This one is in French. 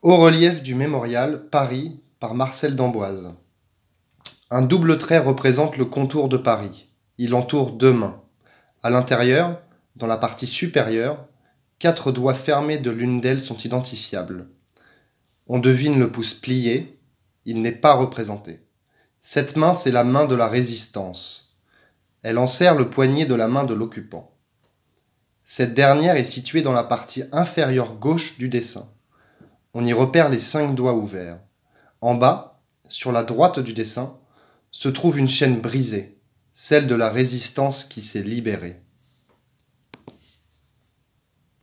Haut relief du mémorial, Paris, par Marcel d'Amboise. Un double trait représente le contour de Paris. Il entoure deux mains. À l'intérieur, dans la partie supérieure, 4 doigts fermés de l'une d'elles sont identifiables. On devine le pouce plié, il n'est pas représenté. Cette main, c'est la main de la résistance. Elle enserre le poignet de la main de l'occupant. Cette dernière est située dans la partie inférieure gauche du dessin. On y repère les 5 doigts ouverts. En bas, sur la droite du dessin, se trouve une chaîne brisée, celle de la résistance qui s'est libérée.